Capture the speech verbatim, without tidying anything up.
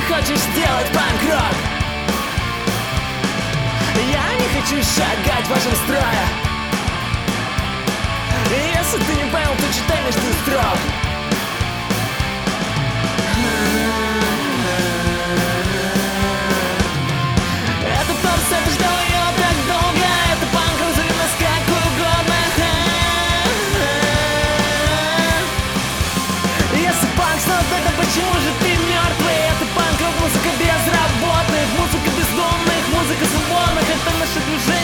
хочешь сделать панк-рок. Я не хочу шагать в вашем строе. Если ты не понял, то читай между строк. Это торс, это ждал ее так долго. Это панк, назови нас как угодно. Если панк снова, тогда почему же ты мертвый? Это панк, музыка безработных, музыка бездомных, музыка свободных. Это наше движение.